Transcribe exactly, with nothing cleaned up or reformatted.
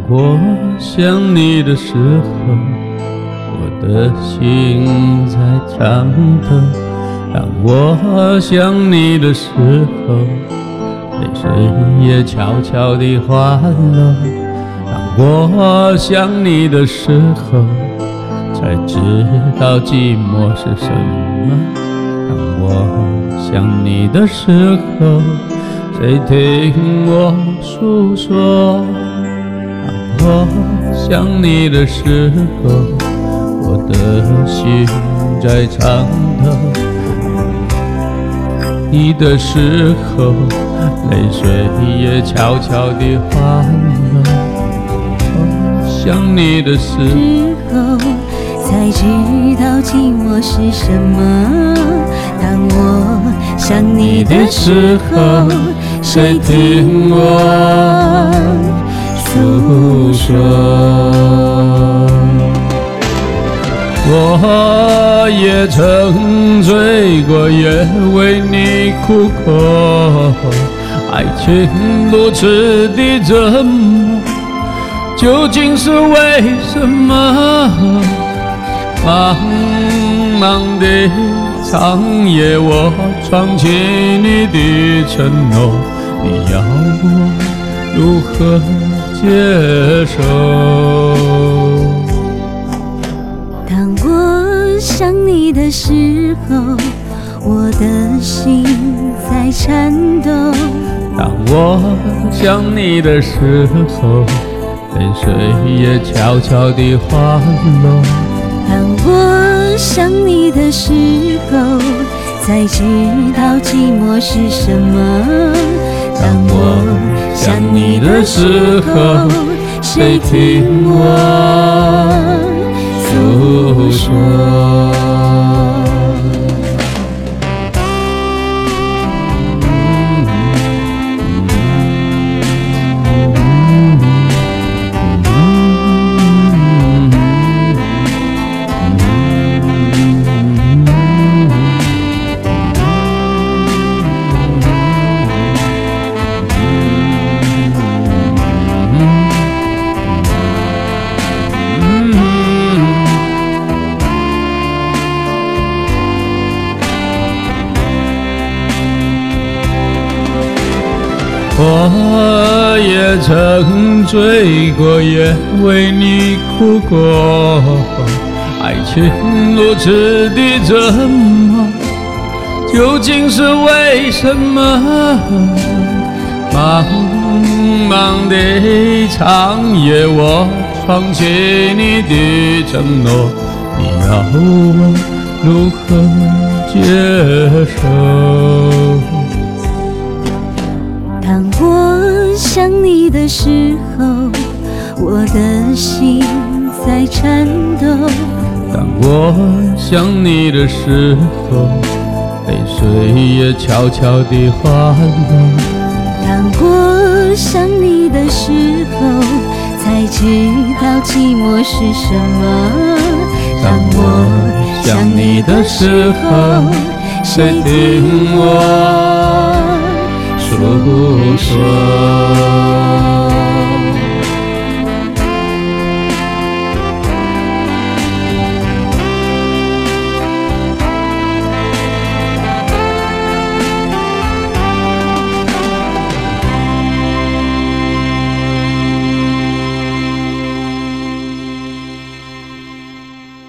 我想你的时候，我的心在颤抖。当我想你的时候，泪水也悄悄地滑落。当我想你的时候，才知道寂寞是什么。当我想你的时候，谁听我诉说？当我想你的时候，我的心在颤抖。你的时候，泪水也悄悄地滑落。想你的时候，才知道寂寞是什么。当我想你的时候，谁听我诉说？ 我也曾醉过，也为你哭过。爱情如此的折磨，究竟是为什么？茫茫的长夜，我闯进你的承诺，你要我如何接受？ 当我想你的时候，我的心在颤抖。 当我想你的时候，泪水也悄悄地滑落。 当我想你的时候，才知道寂寞是什么。当我想你的时候，谁听我诉说？ 我也曾醉过，也为你哭过。爱情如此的折磨，究竟是为什么？茫茫的长夜，我闯进你的承诺，你要我如何接受？ 当我想你的时候，我的心在颤抖。 当我想你的时候，泪水也悄悄地滑落。 当我想你的时候，才知道寂寞是什么。 当我想你的时候，谁听我诉说？